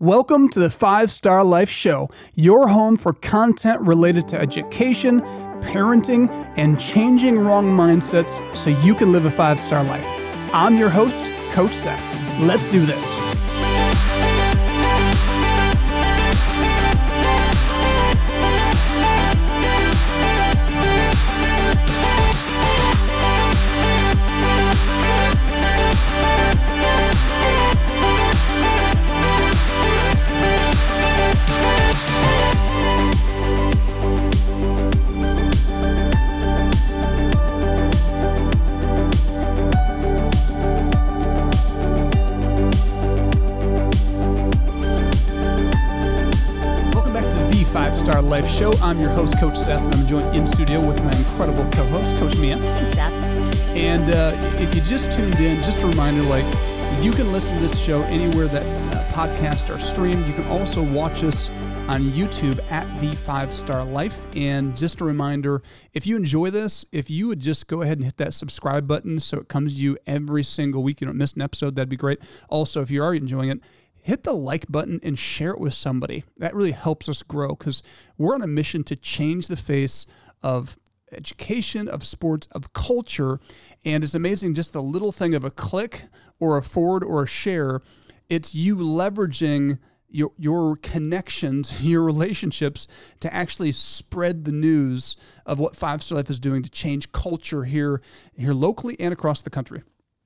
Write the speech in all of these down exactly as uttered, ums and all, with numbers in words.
Welcome to the Five Star Life Show, your home for content related to education, parenting, and changing wrong mindsets so you can live a five-star life. I'm your host, Coach Seth. Let's do this. Five-Star Life Show. I'm your host, Coach Seth, and I'm joined in studio with my incredible co-host, Coach Mia. Thanks, Seth. And uh, if you just tuned in, just a reminder, like, you can listen to this show anywhere that uh, podcasts are streamed. You can also watch us on YouTube at The Five-Star Life. And just a reminder, if you enjoy this, if you would just go ahead and hit that subscribe button so it comes to you every single week. You don't miss an episode. That'd be great. Also, if you're already enjoying it, hit the like button and share it with somebody. That really helps us grow because we're on a mission to change the face of education, of sports, of culture. And it's amazing, just the little thing of a click or a forward or a share. It's you leveraging your your connections, your relationships to actually spread the news of what Five Star Life is doing to change culture here, here locally and across the country.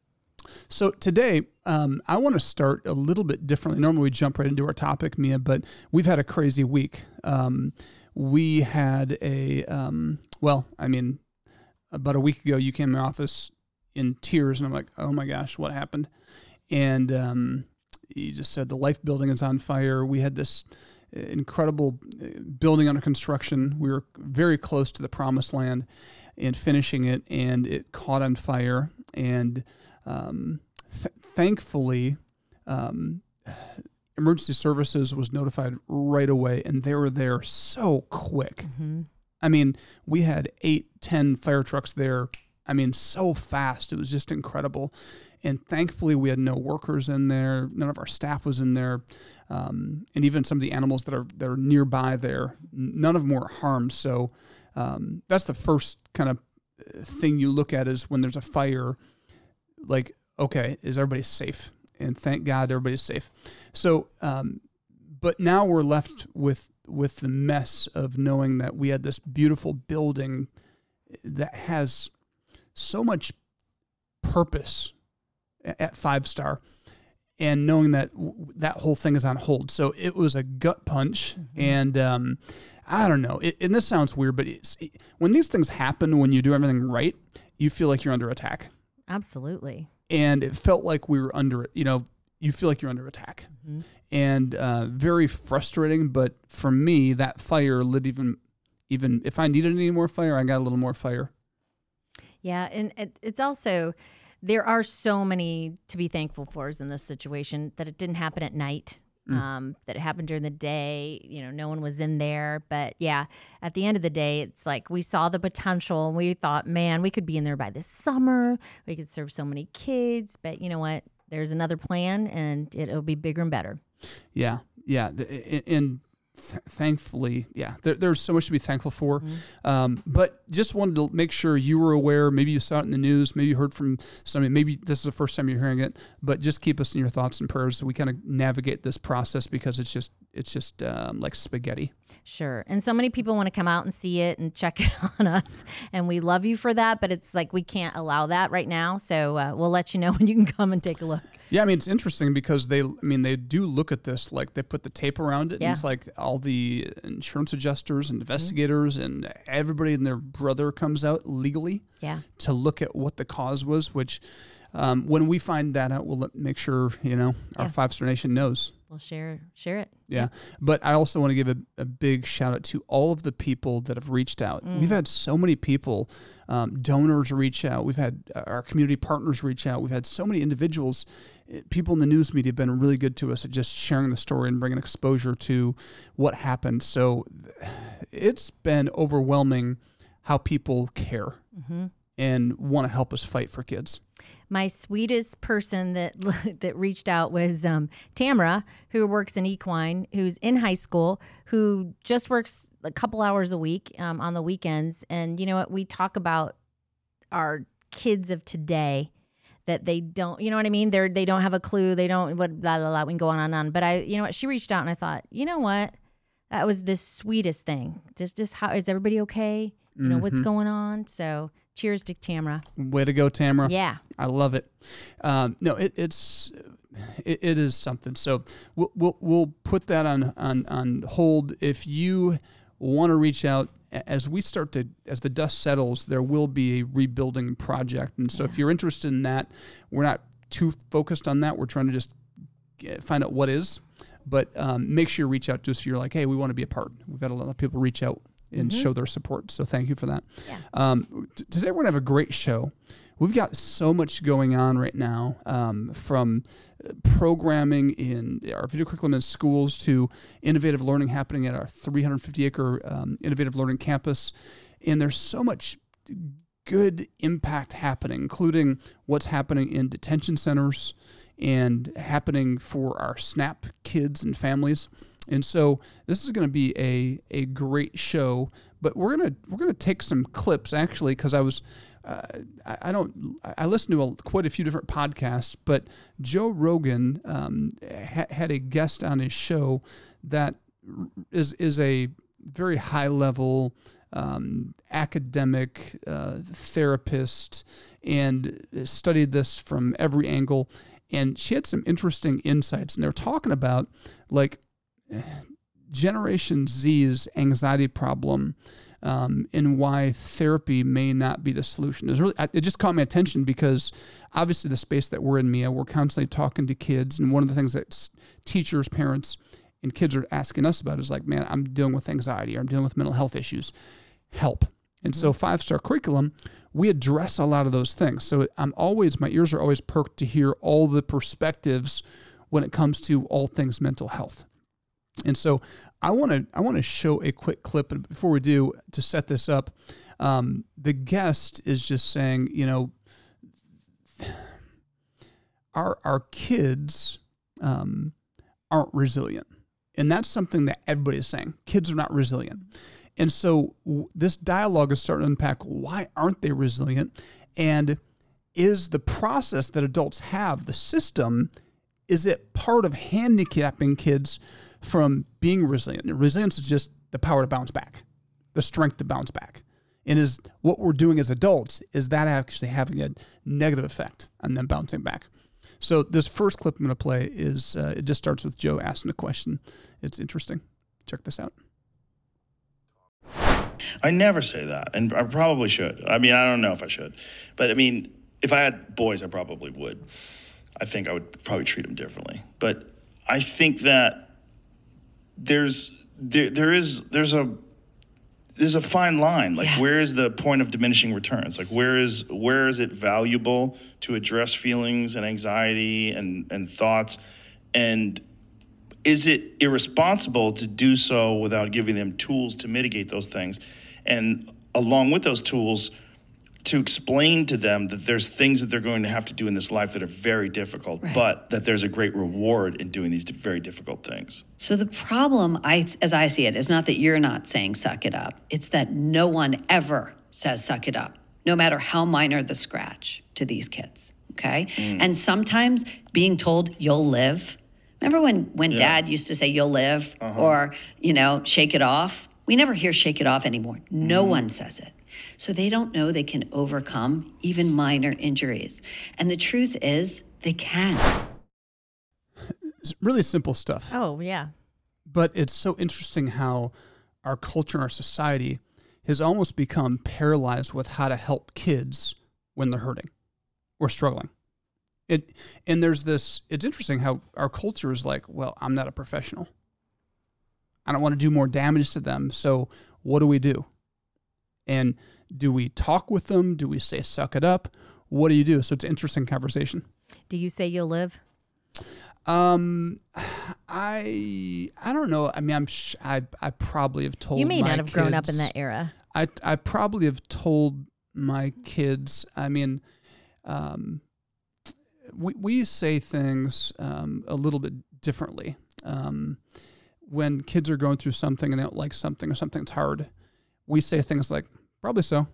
So today, um, I want to start a little bit differently. Normally we jump right into our topic, Mia, but we've had a crazy week. Um, we had a, um, well, I mean, about a week ago, you came in my office in tears, and I'm like, oh my gosh, what happened? And um, you just said the Life building is on fire. We had this incredible building under construction. We were very close to the promised land and finishing it, and it caught on fire. And Um, th- thankfully, um, emergency services was notified right away, and they were there so quick. Mm-hmm. I mean, we had eight, ten fire trucks there. I mean, so fast. It was just incredible. And thankfully, we had no workers in there. None of our staff was in there. Um, and even some of the animals that are that are nearby there, none of them were harmed. So um, that's the first kind of thing you look at is when there's a fire. Like, okay, is everybody safe? And thank God everybody's safe. So, um, but now we're left with with the mess of knowing that we had this beautiful building that has so much purpose at, at Five Star, and knowing that w- that whole thing is on hold. So it was a gut punch, mm-hmm. and um, I don't know. It, and this sounds weird, but it's, it, when these things happen, when you do everything right, you feel like you're under attack. Absolutely. And it felt like we were under it. You know, you feel like you're under attack. Mm-hmm. And uh, very frustrating. But for me, that fire lit even, even if I needed any more fire, I got a little more fire. Yeah. And it, it's also, there are so many to be thankful for in this situation that it didn't happen at night. Mm. Um, that it happened during the day, you know, no one was in there. But yeah, at the end of the day, it's like we saw the potential and we thought, man, we could be in there by this summer. We could serve so many kids. But you know what? There's another plan and it'll be bigger and better. Yeah. Yeah. And th- thankfully, yeah, there, there's so much to be thankful for. Mm-hmm. Um, but just wanted to make sure you were aware. Maybe you saw it in the news. Maybe you heard from somebody. Maybe this is the first time you're hearing it. But just keep us in your thoughts and prayers so we kind of navigate this process because it's just it's just um, like spaghetti. Sure. And so many people want to come out and see it and check it on us. And we love you for that. But it's like we can't allow that right now. So uh, we'll let you know when you can come and take a look. Yeah, I mean, it's interesting because they, I mean, they do look at this like they put the tape around it. Yeah. And it's like all the insurance adjusters and investigators mm-hmm. and everybody and their brother comes out legally yeah. to look at what the cause was, which um, when we find that out, we'll let, make sure, you know, our yeah. Five Star Nation knows. We'll share share it. Yeah. yeah. But I also want to give a, a big shout out to all of the people that have reached out. Mm. We've had so many people, um, donors reach out. We've had our community partners reach out. We've had so many individuals. People in the news media have been really good to us at just sharing the story and bringing exposure to what happened. So it's been overwhelming how people care mm-hmm. and want to help us fight for kids. My sweetest person that that reached out was um, Tamara, who works in equine, who's in high school, who just works a couple hours a week um, on the weekends. And you know what? We talk about our kids of today, that they don't, you know what I mean? They're, they don't have a clue. They don't, what, blah, blah, blah. We can go on and on. But I, you know what? She reached out and I thought, you know what? That was the sweetest thing. Just, just how, is everybody okay? You know, mm-hmm. what's going on? So cheers to Tamara. Way to go, Tamara. Yeah. I love it. Um, no, it, it's, it, it is something. So we'll, we'll, we'll put that on, on, on hold. If you want to reach out, as we start to, as the dust settles, there will be a rebuilding project. And so yeah. if you're interested in that, we're not too focused on that. We're trying to just get, find out what is, but um, make sure you reach out to us if you're like, hey, we want to be a part. We've had a lot of people reach out and mm-hmm. show their support. So thank you for that. Yeah. Um, t- today we're going to have a great show. We've got so much going on right now, um, from programming in our video curriculum in schools to innovative learning happening at our three hundred fifty acre um, innovative learning campus. And there's so much good impact happening, including what's happening in detention centers and happening for our SNAP kids and families. And so this is going to be a a great show, but we're going to we're going to take some clips actually, because I was uh, I, I don't I listened to a, quite a few different podcasts, but Joe Rogan um, ha- had a guest on his show that is is a very high level um, academic uh, therapist and studied this from every angle, and she had some interesting insights, and they're talking about like Generation Z's anxiety problem, um, and why therapy may not be the solution. It, was really, it just caught my attention because obviously the space that we're in, Mia, we're constantly talking to kids, and one of the things that teachers, parents, and kids are asking us about is like, man, I'm dealing with anxiety, or I'm dealing with mental health issues. Help. And mm-hmm. so Five Star Curriculum, we address a lot of those things. So I'm always, my ears are always perked to hear all the perspectives when it comes to all things mental health. And so I want to I want to show a quick clip, but before we do, to set this up, um, the guest is just saying, you know, our our kids um, aren't resilient, and that's something that everybody is saying. Kids are not resilient, and so w- this dialogue is starting to unpack why aren't they resilient, and is the process that adults have, the system, is it part of handicapping kids from being resilient? And resilience is just the power to bounce back, the strength to bounce back. And is what we're doing as adults, is that actually having a negative effect on them bouncing back? So this first clip I'm going to play is, uh, it just starts with Joe asking a question. It's interesting. Check this out. I never say that, and I probably should. I mean, I don't know if I should. But I mean, if I had boys, I probably would. I think I would probably treat them differently. But I think that there's there there is there's a there's a fine line. Like, yeah. where is the point of diminishing returns? Like, where is where is it valuable to address feelings and anxiety and and thoughts, and is it irresponsible to do so without giving them tools to mitigate those things, and along with those tools, to explain to them that there's things that they're going to have to do in this life that are very difficult, right. but that there's a great reward in doing these very difficult things. So the problem, I, as I see it, is not that you're not saying suck it up. It's that no one ever says suck it up, no matter how minor the scratch to these kids, okay? Mm. And sometimes being told you'll live. Remember when, when yeah. Dad used to say you'll live, uh-huh. or, you know, shake it off? We never hear shake it off anymore. No mm. one says it. So they don't know they can overcome even minor injuries. And the truth is, they can. It's really simple stuff. Oh, yeah. But it's so interesting how our culture and our society has almost become paralyzed with how to help kids when they're hurting or struggling. It and there's this, it's interesting how our culture is like, well, I'm not a professional. I don't want to do more damage to them, so what do we do? And do we talk with them? Do we say, suck it up? What do you do? So it's an interesting conversation. Do you say you'll live? Um, I I don't know. I mean, I'm sh- I I probably have told. You may my not have kids, grown up in that era. I I probably have told my kids. I mean, um, we, we say things um, a little bit differently. Um, when kids are going through something and they don't like something or something's hard, we say things like, probably so.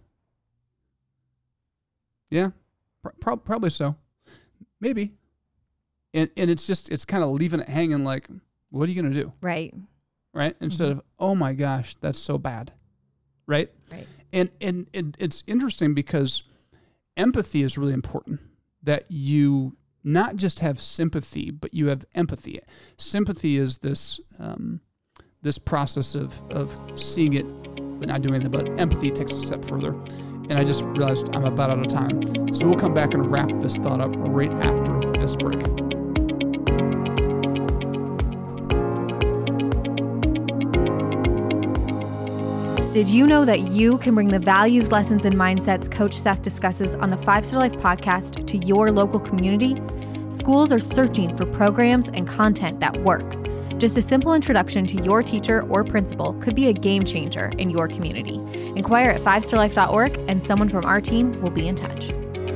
Yeah, pro- probably so. Maybe. And and it's just, it's kind of leaving it hanging like, what are you going to do? Right. Right? Instead mm-hmm. of, oh my gosh, that's so bad. Right? Right. And, and and it's interesting because empathy is really important, that you not just have sympathy, but you have empathy. Sympathy is this um, this process of, of seeing it but not doing anything. But empathy takes a step further. And I just realized I'm about out of time. So we'll come back and wrap this thought up right after this break. Did you know that you can bring the values, lessons, and mindsets Coach Seth discusses on the Five Star Life podcast to your local community? Schools are searching for programs and content that work. Just a simple introduction to your teacher or principal could be a game changer in your community. Inquire at five star life dot org and someone from our team will be in touch.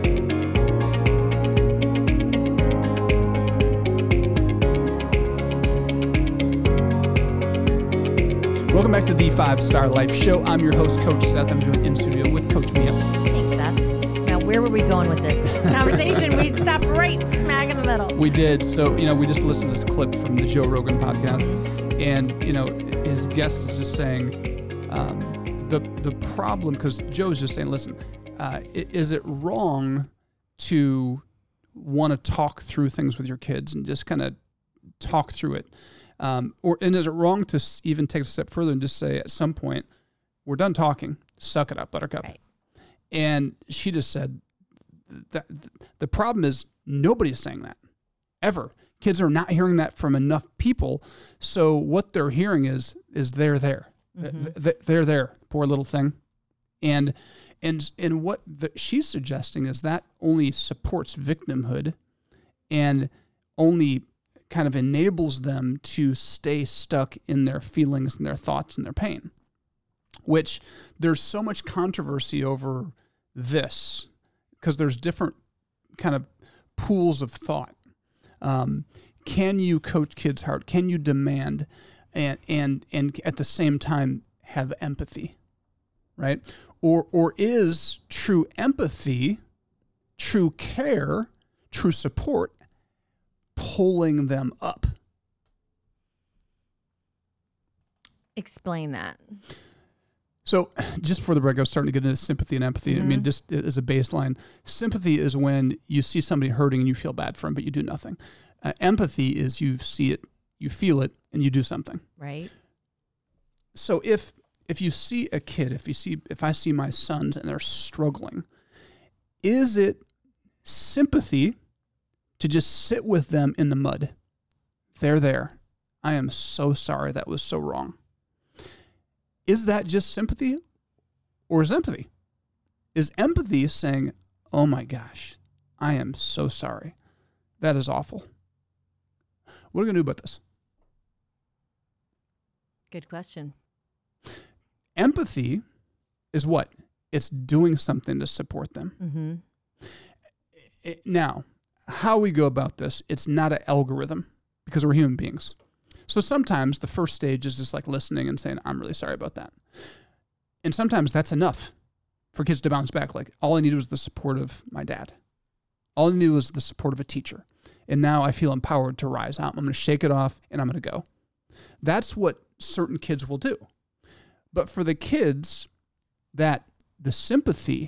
Welcome back to the Five Star Life Show. I'm your host, Coach Seth. I'm joined in studio with Coach Mia. Thanks, Seth. Now, where were we going with this conversation? We stopped right smack in the middle. We did. So, you know, we just listened to this clip from the Joe Rogan podcast, and, you know, his guest is just saying um, the the problem, because Joe's just saying, listen, uh, is it wrong to want to talk through things with your kids and just kind of talk through it? Um, or and is it wrong to even take a step further and just say at some point, we're done talking, suck it up, buttercup. Right. And she just said that the problem is nobody's saying that ever. Kids are not hearing that from enough people. So what they're hearing is, is they're there. Mm-hmm. They're there, poor little thing. And, and, and what the, she's suggesting is that only supports victimhood and only kind of enables them to stay stuck in their feelings and their thoughts and their pain, which there's so much controversy over this because there's different kind of pools of thought. Um, can you coach kids hard? Can you demand and, and, and at the same time have empathy, right? Or, or is true empathy, true care, true support pulling them up? Explain that. So just before the break, I was starting to get into sympathy and empathy. Mm-hmm. I mean, just as a baseline, sympathy is when you see somebody hurting and you feel bad for them, but you do nothing. Uh, empathy is you see it, you feel it, and you do something. Right. So if if you see a kid, if you see if I see my sons and they're struggling, is it sympathy to just sit with them in the mud? They're there. I am so sorry. That was so wrong. Is that just sympathy, or is empathy? Is empathy saying, oh my gosh, I am so sorry. That is awful. What are we going to do about this? Good question. Empathy is what? It's doing something to support them. Mm-hmm. It, now, how we go about this, it's not an algorithm because we're human beings. So sometimes the first stage is just like listening and saying, I'm really sorry about that. And sometimes that's enough for kids to bounce back. Like, all I needed was the support of my dad. All I needed was the support of a teacher. And now I feel empowered to rise out. I'm going to shake it off and I'm going to go. That's what certain kids will do. But for the kids that the sympathy,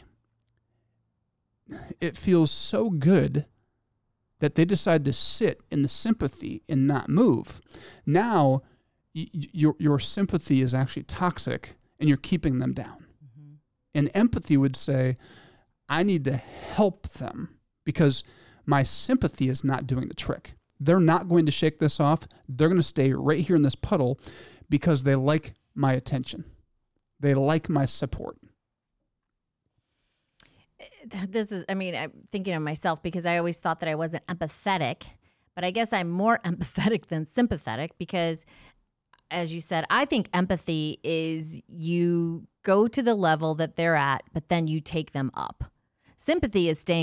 it feels so good that they decide to sit in the sympathy and not move. Now, y- your your sympathy is actually toxic, and you're keeping them down. Mm-hmm. And empathy would say, I need to help them because my sympathy is not doing the trick. They're not going to shake this off. They're going to stay right here in this puddle because they like my attention. They like my support. This is, I mean, I'm thinking of myself because I always thought that I wasn't empathetic, but I guess I'm more empathetic than sympathetic because, as you said, I think empathy is you go to the level that they're at, but then you take them up. Sympathy is staying at,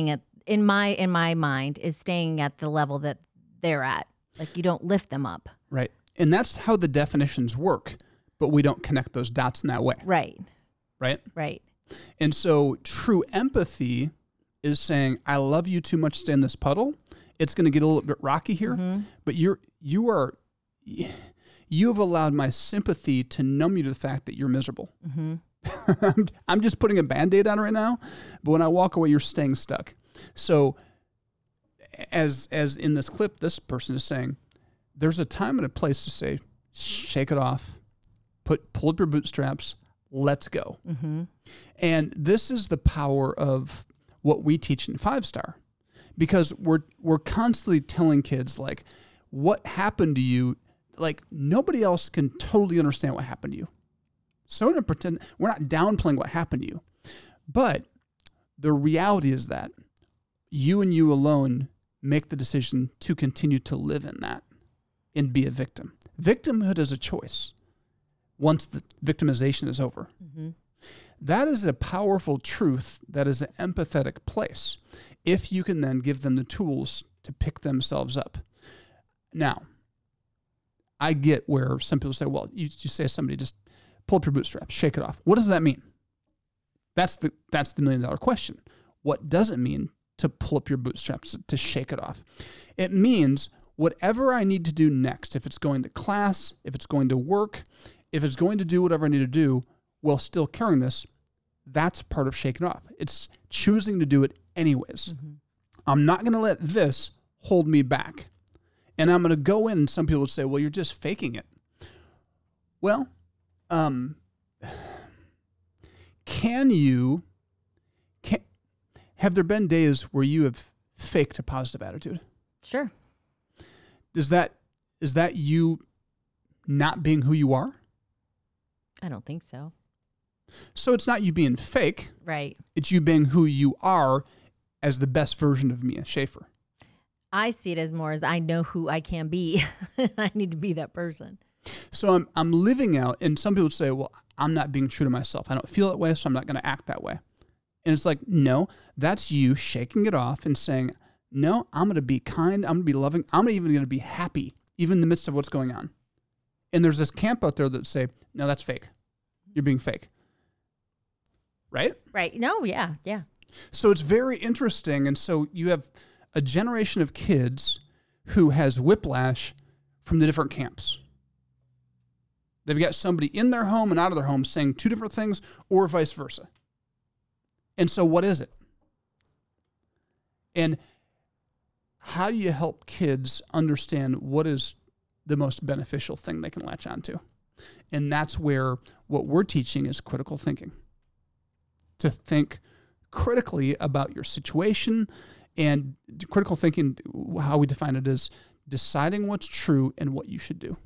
in my in my mind, is staying at the level that they're at. Like, you don't lift them up. Right. And that's how the definitions work, but we don't connect those dots in that way. Right. Right? Right. And so true empathy is saying, I love you too much to stay in this puddle. It's going to get a little bit rocky here, mm-hmm. but you're, you are, you have allowed my sympathy to numb you to the fact that you're miserable. Mm-hmm. I'm, I'm just putting a Band-Aid on it right now, but when I walk away, you're staying stuck. So as, as in this clip, this person is saying, there's a time and a place to say, shake it off, put, pull up your bootstraps, let's go. Mm-hmm. And this is the power of what we teach in Five Star, because we're we're constantly telling kids, like, what happened to you, like, nobody else can totally understand what happened to you. So to pretend, we're not downplaying what happened to you. But the reality is that you and you alone make the decision to continue to live in that and be a victim. Victimhood is a choice once the victimization is over. Mm-hmm. That is a powerful truth. That is an empathetic place, if you can then give them the tools to pick themselves up. Now, I get where some people say, well, you, you say to somebody, just pull up your bootstraps, shake it off. What does that mean? That's the that's the million dollar question. What does it mean to pull up your bootstraps, to shake it off? It means whatever I need to do next, if it's going to class, if it's going to work, if it's going to do whatever I need to do while still carrying this, that's part of shaking off. It's choosing to do it anyways. Mm-hmm. I'm not going to let this hold me back. And I'm going to go in, and some people would say, well, you're just faking it. Well, um, can you, can, have there been days where you have faked a positive attitude? Sure. Is that, is that you not being who you are? I don't think so. So it's not you being fake. Right. It's you being who you are as the best version of Mia Schaefer. I see it as more as I know who I can be. I need to be that person. So I'm I'm living out, and some people say, well, I'm not being true to myself. I don't feel that way, so I'm not going to act that way. And it's like, no, that's you shaking it off and saying, no, I'm going to be kind. I'm going to be loving. I'm even going to be happy, even in the midst of what's going on. And there's this camp out there that say, no, that's fake. You're being fake. Right? Right. No, yeah, yeah. So it's very interesting. And so you have a generation of kids who has whiplash from the different camps. They've got somebody in their home and out of their home saying two different things, or vice versa. And so what is it? And how do you help kids understand what is the most beneficial thing they can latch onto? And that's where what we're teaching is critical thinking. To think critically about your situation, and critical thinking, how we define it, is deciding what's true and what you should do.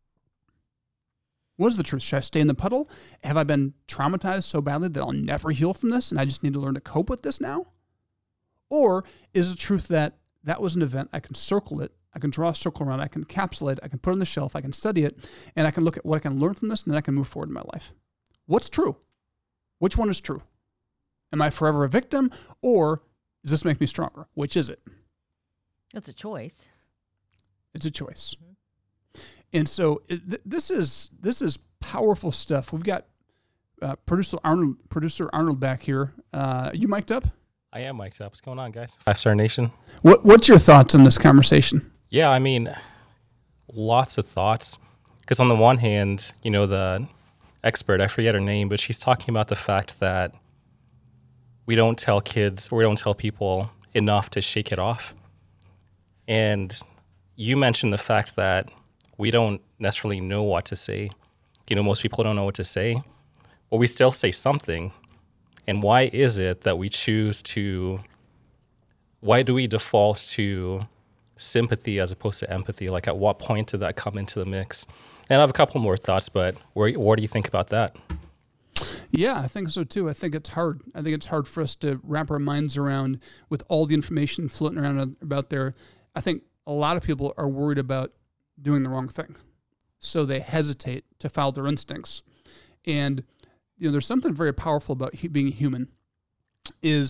What is the truth? Should I stay in the puddle? Have I been traumatized so badly that I'll never heal from this and I just need to learn to cope with this now? Or is the truth that that was an event, I can circle it, I can draw a circle around it, I can encapsulate it, I can put it on the shelf, I can study it, and I can look at what I can learn from this, and then I can move forward in my life. What's true? Which one is true? Am I forever a victim, or does this make me stronger? Which is it? It's a choice. It's a choice. Mm-hmm. And so it, th- this is this is powerful stuff. We've got uh, producer Arnold producer Arnold back here. Uh, are you mic'd up? I am mic'd up. What's going on, guys? Five Star Nation. What What's your thoughts on this conversation? Yeah, I mean, lots of thoughts. Because on the one hand, you know, the expert, I forget her name, but she's talking about the fact that we don't tell kids, or we don't tell people enough to shake it off. And you mentioned the fact that we don't necessarily know what to say. You know, most people don't know what to say, but we still say something. And why is it that we choose to, why do we default to sympathy as opposed to empathy? Like, at what point did that come into the mix? And I have a couple more thoughts, but where, what do you think about that? Yeah, I think so too. I think it's hard. I think it's hard for us to wrap our minds around with all the information floating around about there. I think a lot of people are worried about doing the wrong thing, so they hesitate to follow their instincts. And you know, there's something very powerful about he, being human. Is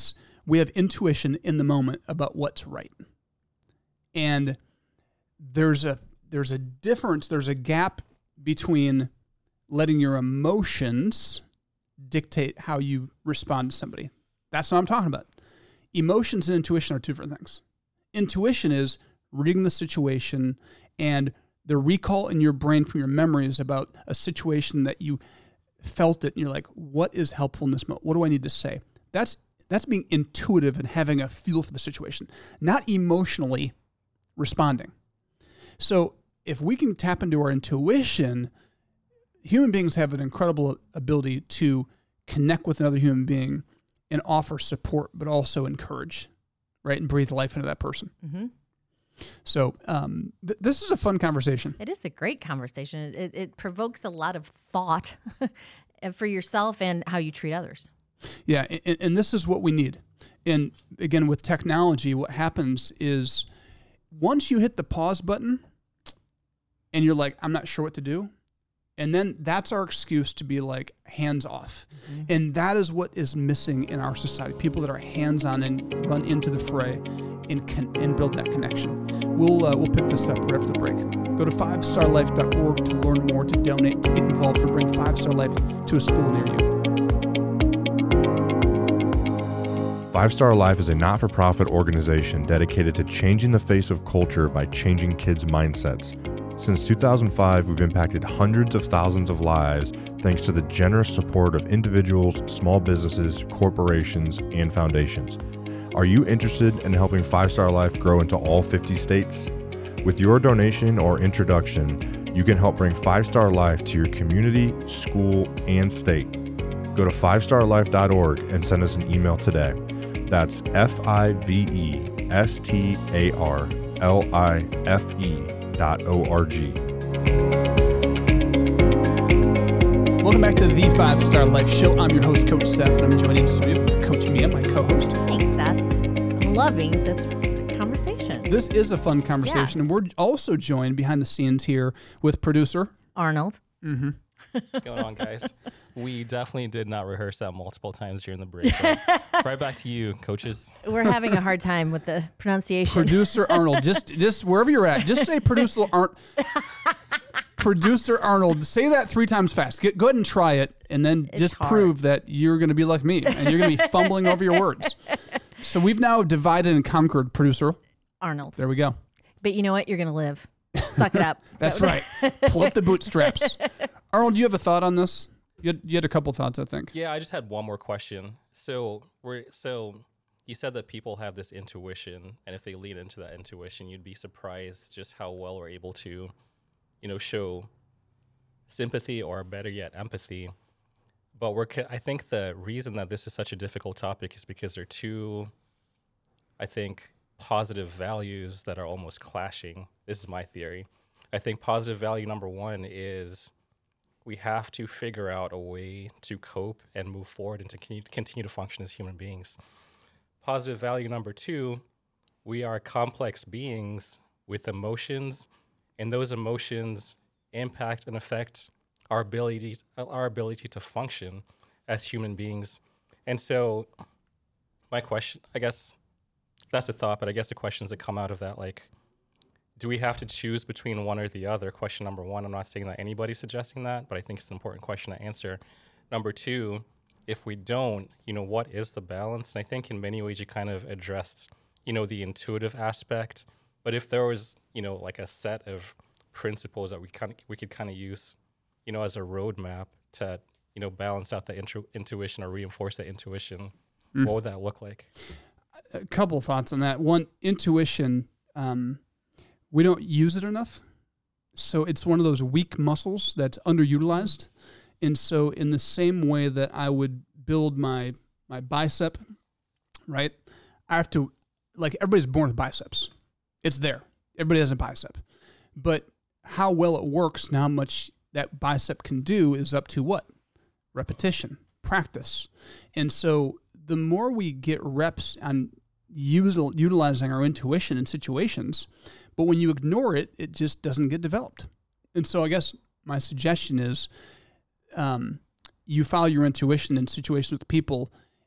we have intuition in the moment about what's right. And there's a there's a difference, there's a gap between letting your emotions dictate how you respond to somebody. That's what I'm talking about. Emotions and intuition are two different things. Intuition is reading the situation and the recall in your brain from your memories about a situation that you felt it and you're like, what is helpful in this moment? What do I need to say? That's that's being intuitive and having a feel for the situation, not emotionally responding. So if we can tap into our intuition, human beings have an incredible ability to connect with another human being and offer support, but also encourage, right? And breathe life into that person. Mm-hmm. So um, th- this is a fun conversation. It is a great conversation. It, it provokes a lot of thought for yourself and how you treat others. Yeah, and, and this is what we need. And again, with technology, what happens is once you hit the pause button and you're like, I'm not sure what to do, and then that's our excuse to be like hands off. Mm-hmm. And that is what is missing in our society. People that are hands on and run into the fray and can, and build that connection. We'll uh, we'll pick this up right after the break. Go to five star life dot org to learn more, to donate, to get involved, to bring Five Star Life to a school near you. Five Star Life is a not-for-profit organization dedicated to changing the face of culture by changing kids' mindsets. Since two thousand five, we've impacted hundreds of thousands of lives thanks to the generous support of individuals, small businesses, corporations, and foundations. Are you interested in helping Five Star Life grow into all fifty states? With your donation or introduction, you can help bring Five Star Life to your community, school, and state. Go to five star life dot org and send us an email today. That's F I V E S T A R L I F E dot O R G. Welcome back to the Five Star Life Show. I'm your host, Coach Seth, and I'm joined in studio with Coach Mia, my co-host. Thanks, Seth. I'm loving this conversation. This is a fun conversation, Yeah. and we're also joined behind the scenes here with producer Arnold. Mm-hmm. What's going on, guys? We definitely did not rehearse that multiple times during the break. but right back to you, coaches. We're having a hard time with the pronunciation. Producer Arnold. Just just wherever you're at, just say producer Arnold. Producer Arnold. Say that three times fast. Get, go ahead and try it, and then It's just hard. prove that you're going to be like me, and you're going to be fumbling over your words. So we've now divided and conquered producer. Arnold. There we go. But you know what? You're going to live. Suck it up. That's right. Pull up the bootstraps. Arnold, do you have a thought on this? You had, you had a couple thoughts, I think. Yeah, I just had one more question. So we're so you said that people have this intuition, and if they lean into that intuition, you'd be surprised just how well we're able to, you know, show sympathy or better yet, empathy. But we're ca- I think the reason that this is such a difficult topic is because there are two, I think, positive values that are almost clashing. This is my theory. I think positive value number one is we have to figure out a way to cope and move forward and to continue, continue to function as human beings. Positive value number two, we are complex beings with emotions, and those emotions impact and affect our ability, our ability to function as human beings. And so my question, I guess that's a thought, but I guess the questions that come out of that, like, do we have to choose between one or the other? Question number one, I'm not saying that anybody's suggesting that, but I think it's an important question to answer. Number two, if we don't, you know, what is the balance? And I think in many ways you kind of addressed, you know, the intuitive aspect. But if there was, you know, like a set of principles that we kind of, we could kind of use, you know, as a roadmap to, you know, balance out the intru- intuition or reinforce that intuition, mm. what would that look like? A couple thoughts on that. One, intuition, um, we don't use it enough. So it's one of those weak muscles that's underutilized. And so in the same way that I would build my my bicep, right? I have to, like, everybody's born with biceps. It's there. Everybody has a bicep. But how well it works and how much that bicep can do is up to what? Repetition, practice. And so the more we get reps on util- utilizing our intuition in situations, but when you ignore it, it just doesn't get developed. And so I guess my suggestion is um, you follow your intuition in situations with people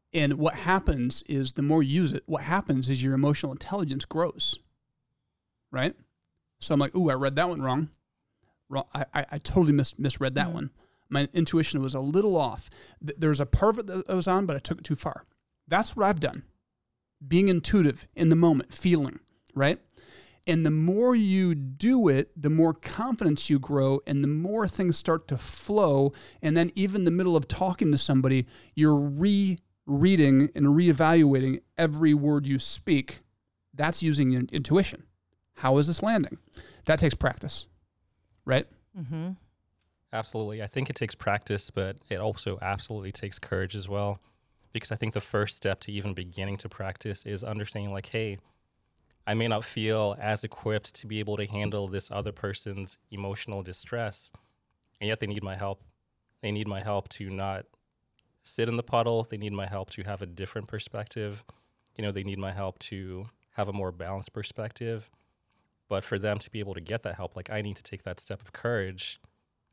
And what happens is the more you use it, what happens is your emotional intelligence grows, right? So I'm like, ooh, I read that one wrong. wrong. I, I, I totally mis- misread that mm-hmm. one. My intuition was a little off. Th- There's a part of it that was on, but I took it too far. That's what I've done. Being intuitive in the moment, feeling, right? And the more you do it, the more confidence you grow and the more things start to flow. And then even in the middle of talking to somebody, you're rereading and reevaluating every word you speak. That's using your intuition. How is this landing? That takes practice, right? Mm-hmm. Absolutely. I think it takes practice, but it also absolutely takes courage as well. Because I think the first step to even beginning to practice is understanding like, hey, I may not feel as equipped to be able to handle this other person's emotional distress, and yet they need my help. They need my help to not sit in the puddle. They need my help to have a different perspective. You know, they need my help to have a more balanced perspective. But for them to be able to get that help, like I need to take that step of courage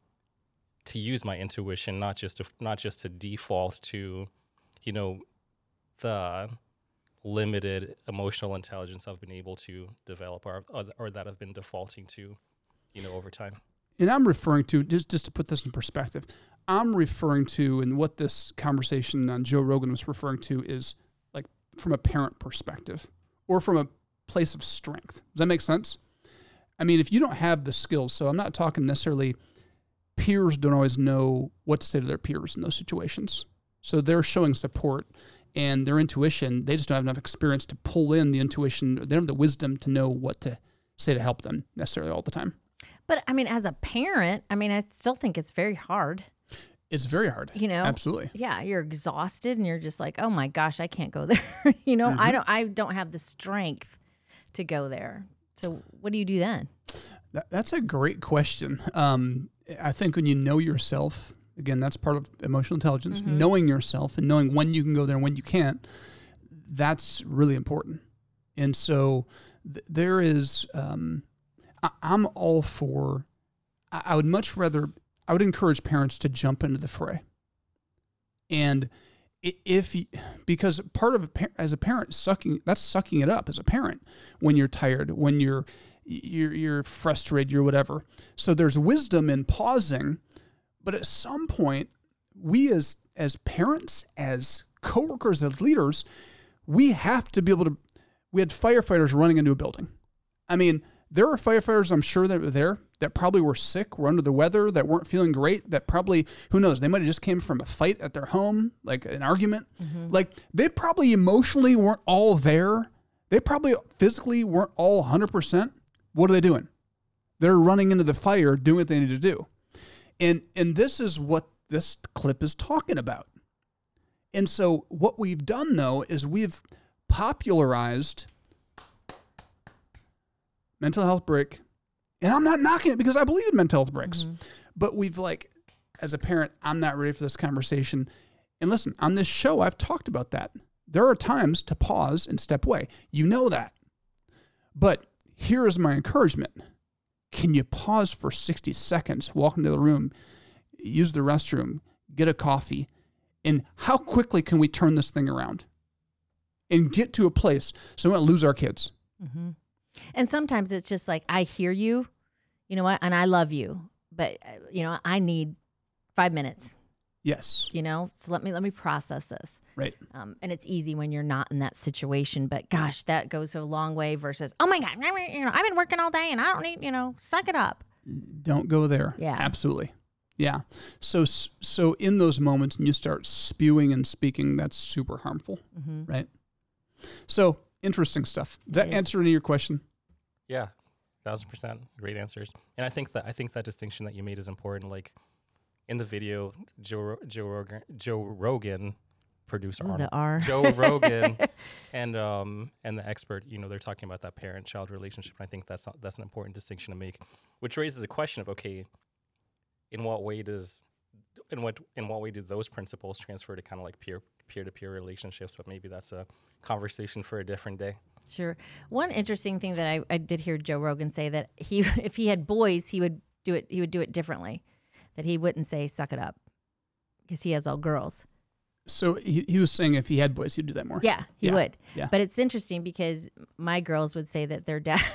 to use my intuition, not just to, not just to default to, you know, the limited emotional intelligence I've been able to develop or, or or that I've been defaulting to, you know, over time. And I'm referring to, just, just to put this in perspective, I'm referring to, and what this conversation on Joe Rogan was referring to is like from a parent perspective or from a place of strength. Does that make sense? I mean, if you don't have the skills, so I'm not talking necessarily, peers don't always know what to say to their peers in those situations. So they're showing support and their intuition, they just don't have enough experience to pull in the intuition. They don't have the wisdom to know what to say to help them necessarily all the time. But I mean, as a parent, I mean, I still think it's very hard. It's very hard. You know, absolutely. Yeah, you're exhausted and you're just like, oh my gosh, I can't go there. you know, mm-hmm. I don't, I don't have the strength to go there. So what do you do then? That, that's a great question. Um, I think when you know yourself, again, that's part of emotional intelligence, mm-hmm. knowing yourself and knowing when you can go there and when you can't, that's really important. And so th- there is, um, I- I'm all for, I-, I would much rather, I would encourage parents to jump into the fray. And if, you, because part of, a par- as a parent, sucking, that's sucking it up as a parent when you're tired, when you're, you're, you're frustrated, you're whatever. So there's wisdom in pausing. But at some point, we as as parents, as coworkers, as leaders, we have to be able to, we had firefighters running into a building. I mean, there are firefighters, I'm sure, that were there that probably were sick, were under the weather, that weren't feeling great, that probably, who knows, they might have just came from a fight at their home, like an argument. Mm-hmm. Like, they probably emotionally weren't all there. They probably physically weren't all one hundred percent. What are they doing? They're running into the fire, doing what they need to do. And and this is what this clip is talking about. And so what we've done, though, is we've popularized mental health break. And I'm not knocking it because I believe in mental health breaks. Mm-hmm. But we've like, as a parent, I'm not ready for this conversation. And listen, on this show, I've talked about that. There are times to pause and step away. You know that. But here is my encouragement. Can you pause for sixty seconds, walk into the room, use the restroom, get a coffee, and how quickly can we turn this thing around and get to a place so we don't lose our kids? Mm-hmm. And sometimes it's just like, I hear you, you know what, and I love you, but, you know, I need five minutes. Yes. You know, so let me let me process this. Right. Um, and it's easy when you're not in that situation, but gosh, that goes a long way versus, oh my God, you know, I've been working all day and I don't need, you know, suck it up. Don't go there. Yeah. Absolutely. Yeah. So, so in those moments and you start spewing and speaking, that's super harmful. Mm-hmm. Right. So interesting stuff. Does that answer any of your question? Yeah. Thousand percent. Great answers. And I think that, I think that distinction that you made is important. Like, in the video, Joe Joe Rogan, Joe Rogan producer Ooh, the R. Joe Rogan and um and the expert, you know, they're talking about that parent-child relationship. And I think that's not, that's an important distinction to make, which raises a question of, okay, in what way does in what in what way do those principles transfer to kind of like peer peer-to-peer relationships? But maybe that's a conversation for a different day. Sure. One interesting thing that I, I did hear Joe Rogan say that he if he had boys, he would do it he would do it differently. That he wouldn't say, suck it up, because he has all girls. So he, he was saying if he had boys, he'd do that more. Yeah, he Yeah. would. Yeah. But it's interesting because my girls would say that their dad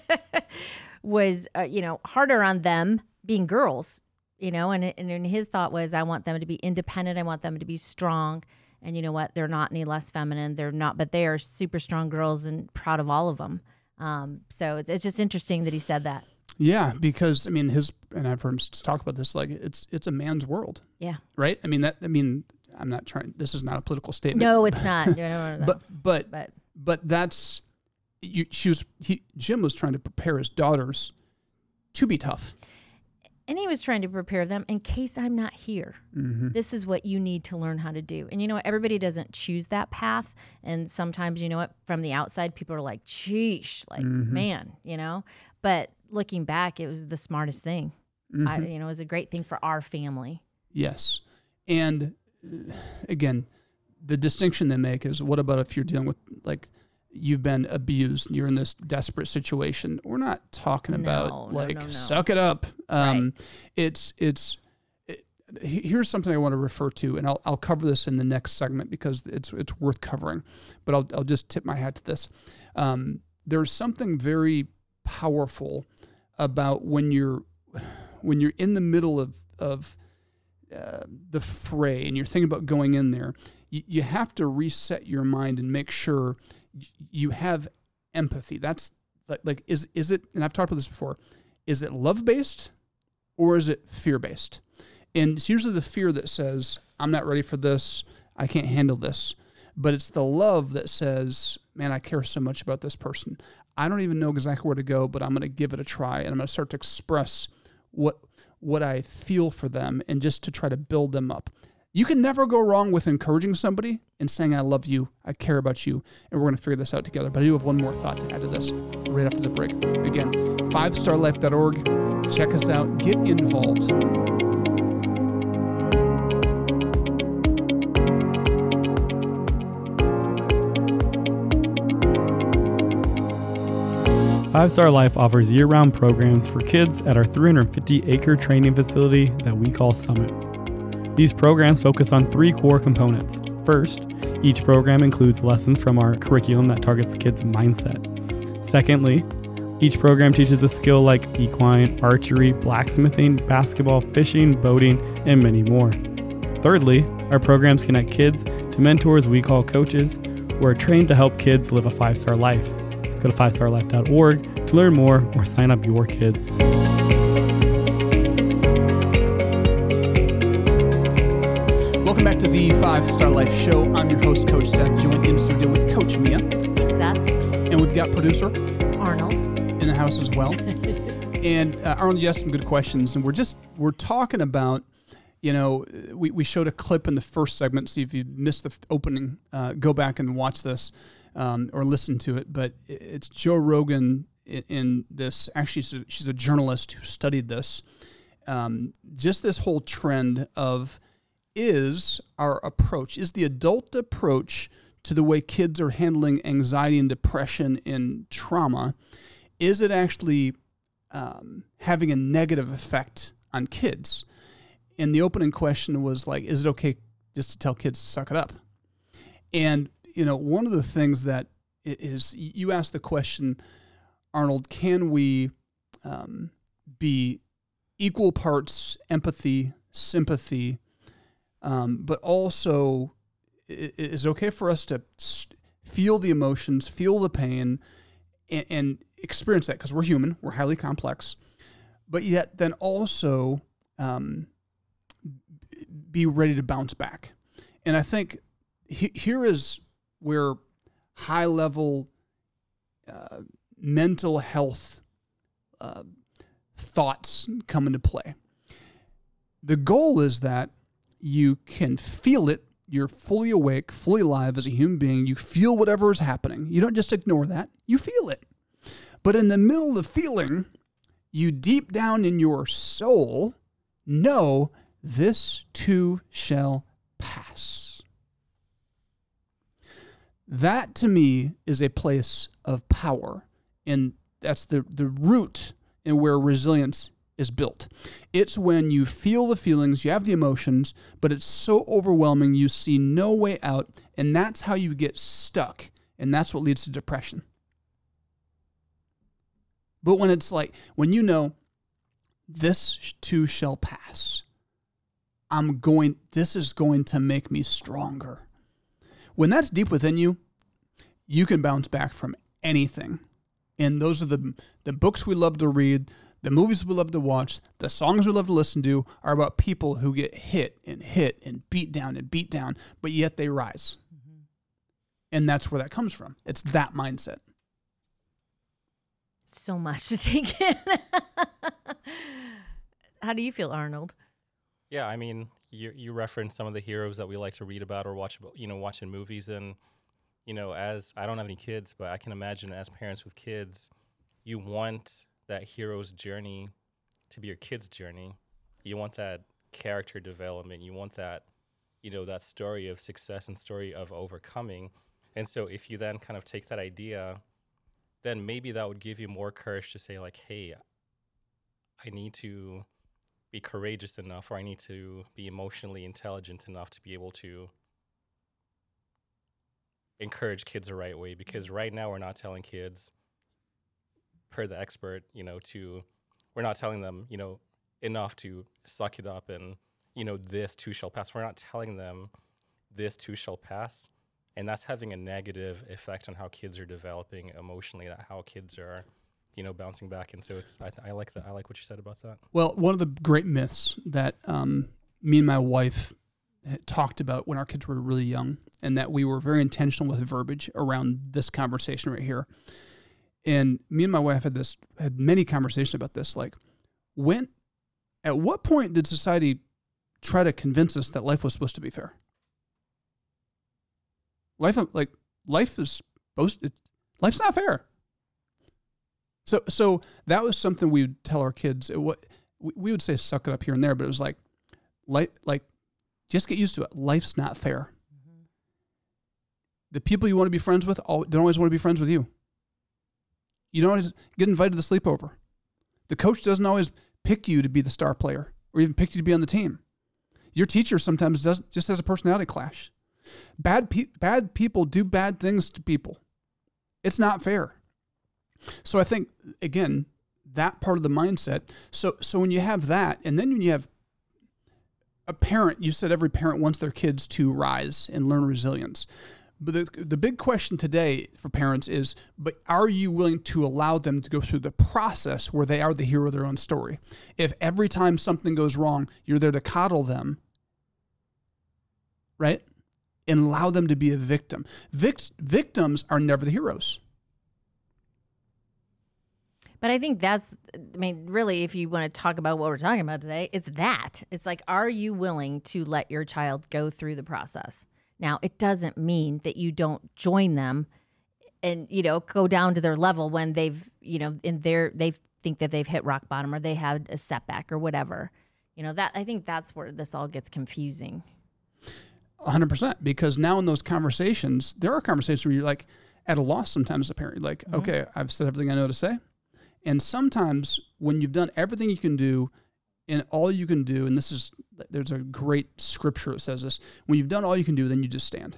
was, uh, you know, harder on them being girls, you know, and, and and his thought was, I want them to be independent. I want them to be strong. And you know what? They're not any less feminine. They're not, but they are super strong girls and proud of all of them. Um, so it's, it's just interesting that he said that. Yeah, because I mean, his and I've heard him talk about this. Like, it's it's a man's world, Yeah. right? I mean that. I mean, I'm not trying. This is not a political statement. No, it's not. No, no, no, but but but but that's you. She was. He, Jim was trying to prepare his daughters to be tough. and he was trying to prepare them in case I'm not here. Mm-hmm. This is what you need to learn how to do. And you know what? Everybody doesn't choose that path. And sometimes, you know what? From the outside, people are like, "Sheesh, like Mm-hmm. man," you know. But looking back, it was the smartest thing. Mm-hmm. I, you know, it was a great thing for our family. Yes. And uh, again, the distinction they make is, what about if you're dealing with, like, you've been abused, you're in this desperate situation? We're not talking No, about no, like, no, no. suck it up. Um, Right. It's, it's, it, he- here's something I want to refer to, and I'll, I'll cover this in the next segment because it's, it's worth covering, but I'll, I'll just tip my hat to this. Um, there's something very powerful about when you're, when you're in the middle of, of, Uh, the fray and you're thinking about going in there, you, you have to reset your mind and make sure y- you have empathy. That's like, like is is it, and I've talked about this before, is it love-based or is it fear-based? And it's usually the fear that says, I'm not ready for this, I can't handle this. But it's the love that says, man, I care so much about this person. I don't even know exactly where to go, but I'm going to give it a try, and I'm going to start to express what what I feel for them, and just to try to build them up. You can never go wrong with encouraging somebody and saying, I love you, I care about you, and we're going to figure this out together. But I do have one more thought to add to this right after the break. Again, five star life dot org. Check us out. Get involved. Five Star Life offers year-round programs for kids at our three hundred fifty acre training facility that we call Summit. These programs focus on three core components. First, each program includes lessons from our curriculum that targets kids' mindset. Secondly, each program teaches a skill like equine, archery, blacksmithing, basketball, fishing, boating, and many more. Thirdly, our programs connect kids to mentors we call coaches, who are trained to help kids live a five-star life. Go to five star life dot org to learn more or sign up your kids. Welcome back to the Five Star Life Show. I'm your host, Coach Seth, joined in studio with Coach Mia. Seth, And we've got producer Arnold. in the house as well. And uh, Arnold, you asked some good questions, and we're just, we're talking about, you know, we, we showed a clip in the first segment. See if you missed the f- opening, uh, go back and watch this. Um, or listen to it, but it's Joe Rogan in, in this. Actually, she's a, she's a journalist who studied this. Um, just this whole trend of, is our approach, is the adult approach to the way kids are handling anxiety and depression and trauma, is it actually um, having a negative effect on kids? And the opening question was like, is it okay just to tell kids to suck it up? And you know, one of the things that is, you asked the question, Arnold, can we um, be equal parts empathy, sympathy, um, but also is it okay for us to feel the emotions, feel the pain, and, and experience that? Because we're human, we're highly complex, but yet then also um, be ready to bounce back. And I think he, here is where high-level uh, mental health uh, thoughts come into play. The goal is that you can feel it. You're fully awake, fully alive as a human being. You feel whatever is happening. You don't just ignore that. You feel it. But in the middle of the feeling, you deep down in your soul know this too shall pass. That, to me, is a place of power, and that's the, the root and where resilience is built. It's when you feel the feelings, you have the emotions, but it's so overwhelming you see no way out, and that's how you get stuck, and that's what leads to depression. But when it's like, when you know, this too shall pass, I'm going, this is going to make me stronger. When that's deep within you, you can bounce back from anything. And those are the the books we love to read, the movies we love to watch, the songs we love to listen to are about people who get hit and hit and beat down and beat down, but yet they rise. Mm-hmm. And that's where that comes from. It's that mindset. So much to take in. How do you feel, Arnold? Yeah, I mean, you you referenced some of the heroes that we like to read about or watch, you know, watch in movies. And, you know, as I don't have any kids, but I can imagine as parents with kids, you want that hero's journey to be your kid's journey. You want that character development. You want that, you know, that story of success and story of overcoming. And so if you then kind of take that idea, then maybe that would give you more courage to say, like, hey, I need to be courageous enough, or I need to be emotionally intelligent enough to be able to encourage kids the right way. Because right now we're not telling kids, per the expert, you know, to, we're not telling them, you know, enough to suck it up and, you know, this too shall pass. We're not telling them this too shall pass. And that's having a negative effect on how kids are developing emotionally, that how kids are, you know, bouncing back. And so it's, I, th- I like that. I like what you said about that. Well, one of the great myths that um, me and my wife talked about when our kids were really young, and that we were very intentional with verbiage around this conversation right here. And me and my wife had this, had many conversations about this. Like, when, at what point did society try to convince us that life was supposed to be fair? Life, like, life is supposed, it, life's not fair. So, so that was something we would tell our kids. It, what we would say, suck it up here and there, but it was like, like, like, just get used to it. Life's not fair. Mm-hmm. The people you want to be friends with don't always want to be friends with you. You don't always get invited to the sleepover. The coach doesn't always pick you to be the star player or even pick you to be on the team. Your teacher sometimes does, just has a personality clash. Bad, pe- bad people do bad things to people. It's not fair. So I think, again, that part of the mindset. So, so when you have that, and then when you have a parent, you said every parent wants their kids to rise and learn resilience. But the, the big question today for parents is, but are you willing to allow them to go through the process where they are the hero of their own story? If every time something goes wrong, you're there to coddle them, right? And allow them to be a victim. Vic- victims are never the heroes. But I think that's, I mean, really, if you want to talk about what we're talking about today, it's that. It's like, are you willing to let your child go through the process? Now, it doesn't mean that you don't join them and, you know, go down to their level when they've, you know, in their, they think that they've hit rock bottom or they had a setback or whatever. You know, that, I think that's where this all gets confusing. one hundred percent. Because now in those conversations, there are conversations where you're like at a loss sometimes as a parent. You're like, mm-hmm. okay, I've said everything I know to say. And sometimes when you've done everything you can do and all you can do, and this is, there's a great scripture that says this, when you've done all you can do, then you just stand.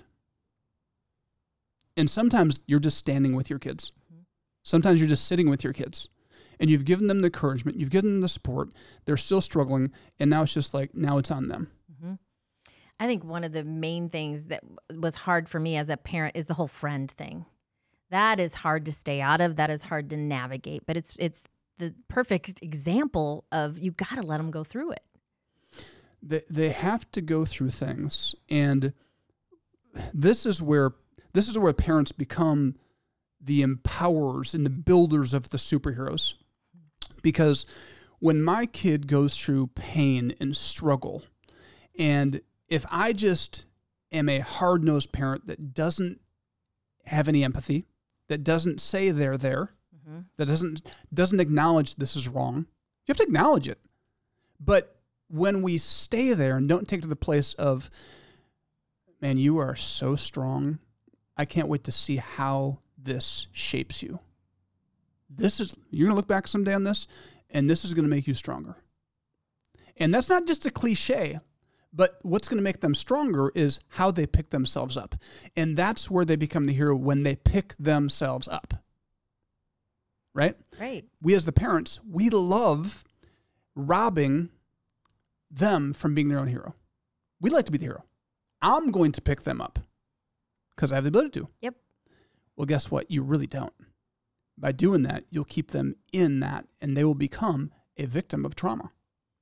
And sometimes you're just standing with your kids. Mm-hmm. Sometimes you're just sitting with your kids. And you've given them the encouragement, you've given them the support, they're still struggling, and now it's just like, now it's on them. Mm-hmm. I think one of the main things that was hard for me as a parent is the whole friend thing. That is hard to stay out of. That is hard to navigate. But it's it's the perfect example of you got to let them go through it. They they have to go through things, and this is where this is where parents become the empowerers and the builders of the superheroes. Because when my kid goes through pain and struggle, and if I just am a hard-nosed parent that doesn't have any empathy, that doesn't say they're there, mm-hmm. that doesn't doesn't acknowledge this is wrong. You have to acknowledge it. But when we stay there and don't take it to the place of, man, you are so strong. I can't wait to see how this shapes you. This is, you're going to look back someday on this, and this is going to make you stronger. And that's not just a cliche, but what's going to make them stronger is how they pick themselves up. And that's where they become the hero, when they pick themselves up. Right? Right. We as the parents, we love robbing them from being their own hero. We'd like to be the hero. I'm going to pick them up because I have the ability to. Yep. Well, guess what? You really don't. By doing that, you'll keep them in that, and they will become a victim of trauma.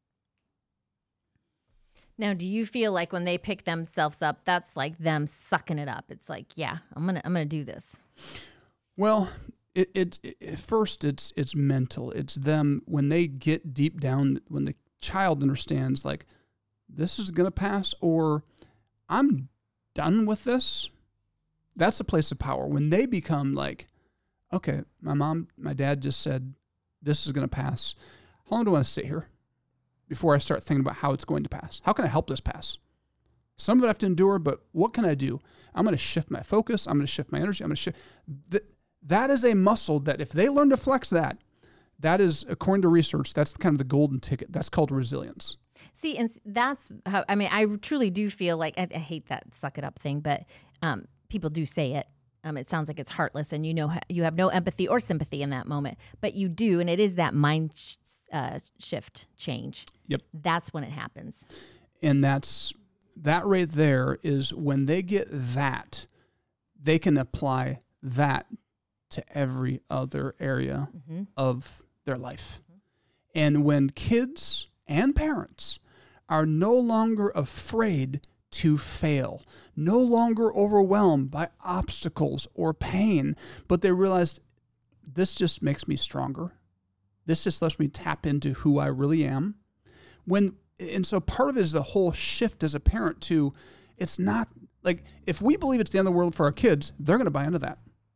Now, do you feel like when they pick themselves up, that's like them sucking it up? It's like, yeah, I'm gonna, I'm gonna do this. Well, it, it, it first it's it's mental. It's them when they get deep down, when the child understands, like, this is gonna pass, or I'm done with this. That's a place of power. When they become like, okay, my mom, my dad just said, this is gonna pass. How long do I want to sit here before I start thinking about how it's going to pass? How can I help this pass? Some of it I have to endure, but what can I do? I'm going to shift my focus. I'm going to shift my energy. I'm going to shift. Th- that is a muscle that if they learn to flex that, that is, according to research, that's kind of the golden ticket. That's called resilience. See, and that's how, I mean, I truly do feel like, I, I hate that suck it up thing, but um, people do say it. Um, it sounds like it's heartless, and you know you have no empathy or sympathy in that moment, but you do, and it is that mind sh- uh, shift change. Yep. That's when it happens. And that's, that right there is when they get that, they can apply that to every other area mm-hmm. of their life. Mm-hmm. And when kids and parents are no longer afraid to fail, no longer overwhelmed by obstacles or pain, but they realize this just makes me stronger. This just lets me tap into who I really am. When and so part of it is the whole shift as a parent to, it's not like, if we believe it's the end of the world for our kids, they're going to buy into that.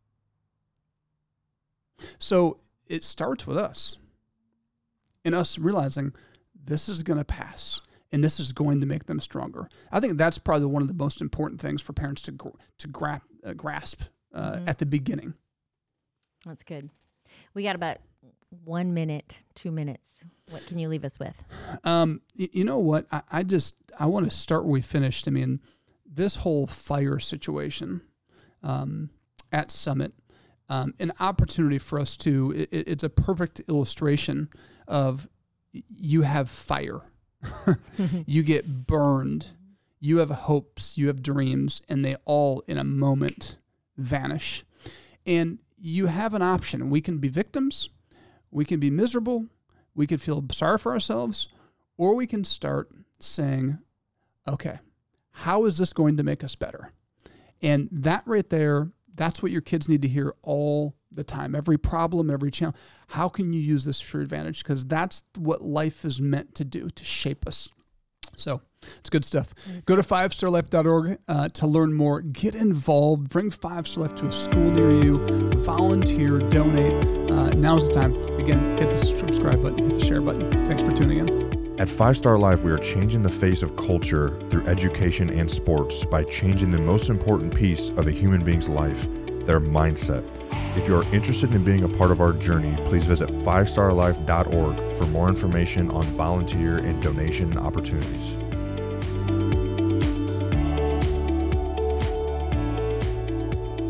So it starts with us and us realizing this is going to pass and this is going to make them stronger. I think that's probably one of the most important things for parents to gr- to gra- uh, grasp uh, mm-hmm. at the beginning. That's good. We got about one minute, two minutes. What can you leave us with? Um, you, you know what? I, I just, I want to start where we finished. I mean, this whole fire situation um, at Summit, um, an opportunity for us to, it, it's a perfect illustration of you have fire. You get burned. You have hopes. You have dreams, and they all in a moment vanish. And you have an option. We can be victims. We can be miserable, we can feel sorry for ourselves, or we can start saying, okay, how is this going to make us better? And that right there, that's what your kids need to hear all the time. Every problem, every challenge, how can you use this for your advantage? Because that's what life is meant to do, to shape us. So it's good stuff. Go to five star life dot org uh, to learn more. Get involved. Bring Five Star Life to a school near you. Volunteer. Donate. Uh, now's the time. Again, hit the subscribe button. Hit the share button. Thanks for tuning in. At Five Star Life, we are changing the face of culture through education and sports by changing the most important piece of a human being's life, their mindset. If you are interested in being a part of our journey, please visit five star life dot org for more information on volunteer and donation opportunities.